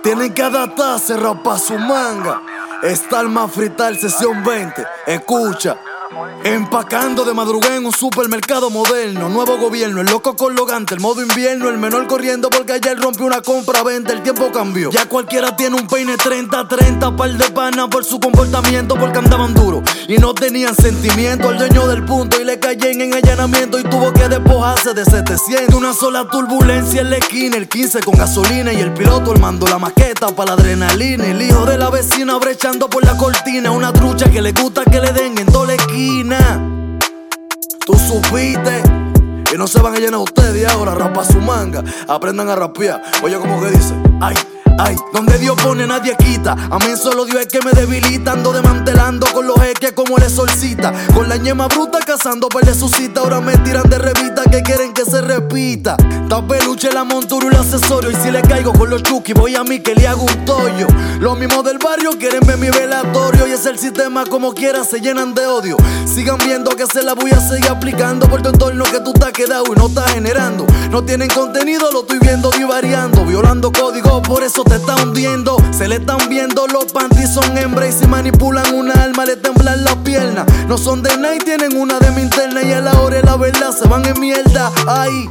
Tienen que adaptarse, rapa su manga. Está el más frital, sesión 20. Escucha. Empacando de madrugada en un supermercado moderno. Nuevo gobierno, el loco con logante, el modo invierno, el menor corriendo porque ayer rompió una compra-venta. El tiempo cambió, ya cualquiera tiene un peine 30-30. Par de panas por su comportamiento, porque andaban duros y no tenían sentimiento. El dueño del punto y le cayen en allanamiento y tuvo que despojarse de 700. Una sola turbulencia en la esquina, el 15 con gasolina y el piloto armando la maqueta para la adrenalina. El hijo de la vecina brechando por la cortina, una trucha que le gusta que le den en toda la esquina. Tú supiste y no se van a llenar ustedes ahora, rapa su manga. Aprendan a rapear, oye como que dice. Ay, ay, donde Dios pone nadie quita. A mí solo Dios es que me debilita. Ando desmantelando con los jeques como el exorcista. Con la ñema bruta cazando perder su cita. Ahora me tiran de revista que quieren que se repita. Ta peluche, la montura y el accesorio. Y si le caigo con los chuki voy a mí que le hago un tollo. Los mismos del barrio quieren ver mi velatorio. Y es el sistema como quiera se llenan de odio. Sigan viendo que se la voy a seguir aplicando por tu entorno que tú estás quedado y no estás generando. No tienen contenido, lo estoy viendo y variando. Violando códigos, por eso te está hundiendo. Se le están viendo los panties, son hembras. Y si manipulan una alma le temblan las piernas. No son de nada y tienen una de mi interna. Y a la hora de la verdad se van en mierda. Ay,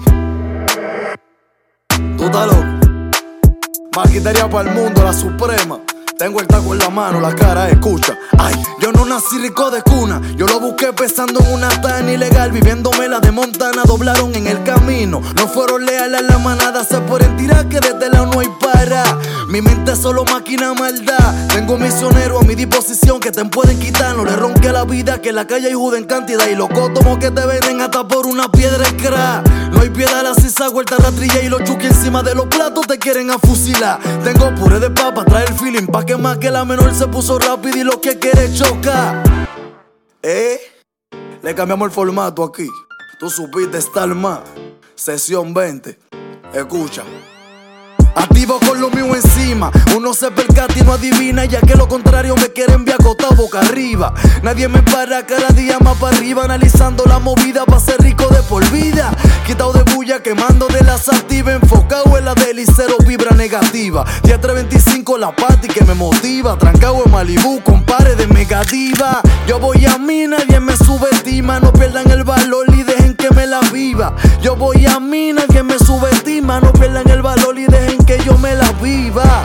tú estás loco. Maquinaria para el mundo, la suprema. Tengo el taco en la mano, la cara escucha. Ay, yo no nací rico de cuna. Yo lo busqué pensando en una tan ilegal. Viviéndome la de Montana, doblaron en el camino. No fueron leales a la manada. Se pueden tirar que desde lado no hay para. Mi mente solo máquina maldad. Tengo misioneros a mi disposición que te pueden quitar. No le ronque a la vida que en la calle hay juda en cantidad. Y los cótomos que te venden hasta por una piedra es crack. No hay piedad, la sisa, vuelta ratrilla. Y los chuki encima de los platos te quieren a fusilar. Tengo puré de papa, trae el feeling pa' que más que la menor se puso rápido y lo que quiere chocar. Le cambiamos el formato aquí. Tú supiste estar más. Sesión 20. Escucha. Activo con lo mío encima. Uno se percata y no adivina, ya que lo contrario me quieren ver acostado boca arriba. Nadie me para, cada día más para arriba. Analizando la movida para ser rico de por vida. Quitado de bulla, quemando de las activas. Enfocado en la del y cero vibra negativa. Día 325 la party que me motiva. Trancado en Malibú con pares de megadiva. Yo voy a mí, nadie me subestima. No pierdan el valor y dejen que me la viva. Yo voy a mí, nadie me subestima. No pierdan el valor y dejen que yo me la viva.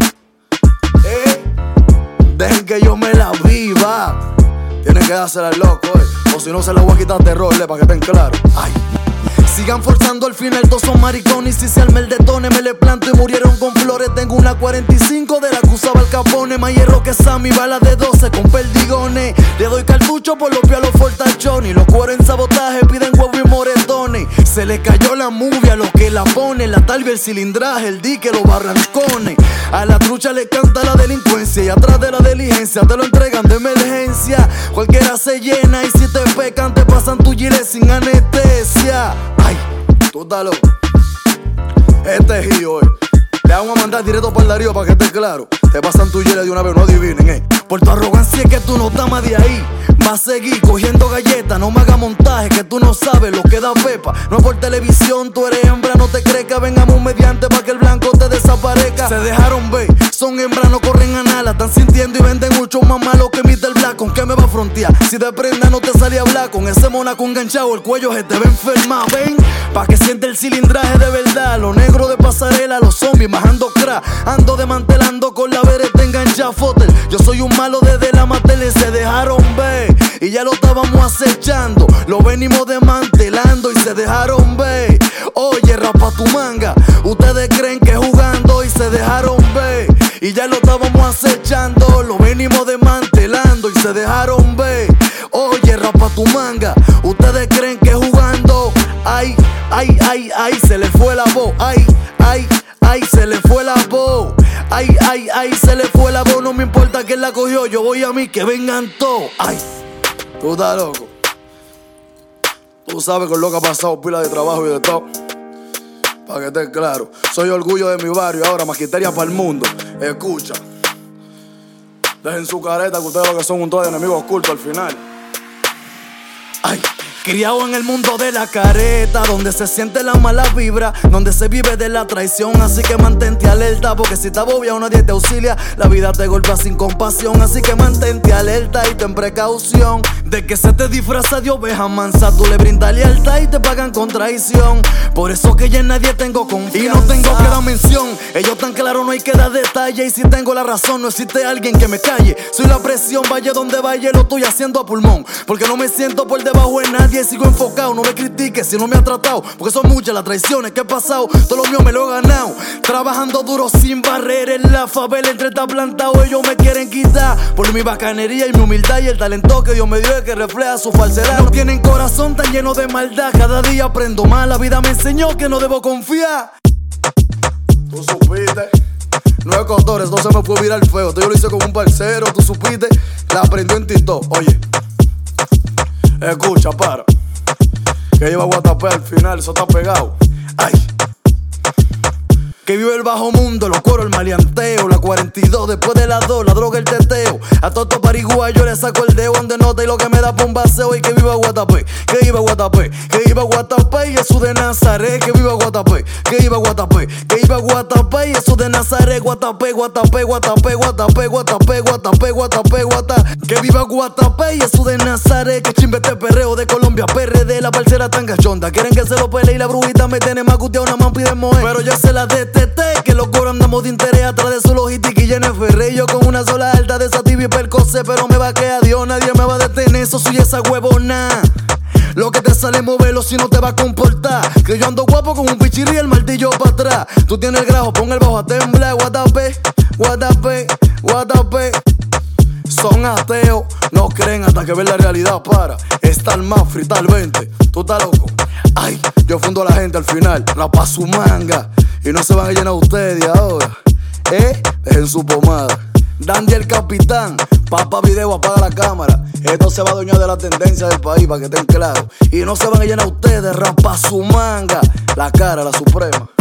Dejen que yo me la viva. Tienen que dársela al loco, o si no se la voy a quitar de rol, para que estén claros. Ay. Sigan forzando al final, todos son maricones. Si se arma el detone, me le planto y murieron con flores. Tengo una 45 de la que usaba el Capone. Más hierro que Sammy, bala de 12 con perdigones. Le doy cartucho por los pies a los fortachones. Los cueros en sabotaje piden huevo y moretones. Se le cayó la movie a los que la ponen. La talvia, el cilindraje, el dique, los barrancones. A la trucha le canta la delincuencia. Y atrás de la diligencia te lo entregan de emergencia. Cualquiera se llena y si te pecan te pasan tu gilet sin anestesia. Ay, tú estás loco. Este es Gio, le vamos a mandar directo para el Darío para que esté claro. Te pasan tu gilet de una vez, no adivinen, Por tu arrogancia es que tú no estás más de ahí. Va a seguir cogiendo galletas, no me hagas montaje que tú no sabes lo que da pepa. No es por televisión, tú eres hembra, no te crees que vengamos un mediante para que el blanco te desaparezca. Se dejaron ver, son hembras, no corren a nada. Están sintiendo y venden mucho más malo que Mr. Black. ¿Con qué me va a frontear? Si de prenda no te salía a hablar. Con ese monaco enganchado el cuello se te va a enfermar. Ven, pa' que siente el cilindraje de verdad. Los negros de pasarela, los zombies majando crack. Ando desmantelando con la vereta enganchada fotel. Yo soy un malo desde la matele. Se dejaron ver y ya lo estábamos acechando. Lo venimos desmantelando y se dejaron ver. Oye, rapa tu manga. Ustedes creen que jugando y se dejaron ver. Y ya lo estábamos acechando. Lo venimos desmantelando y se dejaron ver. Oye, rapa tu manga. Ustedes creen que jugando. Ay, ay, ay, ay, se le fue la voz. Ay, ay, ay, se le fue la voz. Ay, ay, ay, se le fue la voz. No me importa quién la cogió. Yo voy a mí que vengan todos. Ay, tú estás loco. Tú sabes con lo que ha pasado, pila de trabajo y de todo. Para que estés claro. Soy orgullo de mi barrio, ahora maquinaria para el mundo. Escucha. Dejen su careta que ustedes lo que son un todo de enemigos ocultos al final. Ay, Criado en el mundo de la careta, donde se siente la mala vibra, donde se vive de la traición. Así que mantente alerta, porque si te agobia o nadie te auxilia, la vida te golpea sin compasión. Así que mantente alerta y ten precaución de que se te disfraza de oveja mansa. Tú le brindas lealtad y te pagan con traición. Por eso que ya en nadie tengo confianza y no tengo que dar mención. Ellos tan claro, no hay que dar detalle. Y si tengo la razón, no existe alguien que me calle. Soy la presión, vaya donde vaya, lo estoy haciendo a pulmón, porque no me siento por debajo de nadie. Sigo enfocado, no me critiques si no me ha tratado, porque son muchas las traiciones que he pasado. Todo lo mío me lo he ganado, trabajando duro sin barrera. En la favela entre está plantado, ellos me quieren quitar por mi bacanería y mi humildad y el talento que Dios me dio, que refleja su falsedad. No tienen corazón tan lleno de maldad, cada día aprendo más. La vida me enseñó que no debo confiar. Tú supiste, 9 cotores, no se me fue virar feo. Esto yo lo hice con un parcero, tú supiste, la aprendió en TikTok. Oye, escucha, para, que lleva Guatapé al final, eso está pegado. Ay, que vive el bajo mundo, los coros, el maleanteo, la 42 después de las 2, la droga, el teteo. A todos estos pariguayos les saco el dedo donde nota y lo que me da por un baseo. Y que viva Guatapé, que viva Guatapé, que viva Guatapé y Jesús de Nazaret. Que viva Guatapé, que viva Guatapé, que viva Guatapé y Jesús de Nazaret. Guatapé, Guatapé, Guatapé, Guatapé, Guatapé, Guatapé, Guatapé, Guatapé. Que viva Guatapé y Jesús de Nazaret. Que chimbe este perreo de Colombia, PRD, la parcera tan cachonda. Quieren que se lo pele y la brujita me tiene más guteado, una man pide mover. Pero yo se la DTT, que los coros andamos de interés atrás de su logística y llene ferré. Yo con una sola alta de esa TV percocé, pero me va a quedar Dios, nadie me va a detener. Eso soy esa huevona. Lo que te sale moverlo si no te va a comportar. Que yo ando guapo con un pichirri y el martillo para atrás. Tú tienes el grajo, pon el bajo a temblar. Guatapé, Guatapé, Guatapé. Son ateos, no creen hasta que ven la realidad. Para estar más frita al 20, tú estás loco. Ay, yo fundo a la gente al final, la pa' su manga. Y no se van a llenar ustedes ahora. Dejen su pomada. Dandy el capitán, papá video, apaga la cámara. Esto se va a adueñar de la tendencia del país, para que estén claros. Y no se van a llenar ustedes, rapa su manga. La cara, la suprema.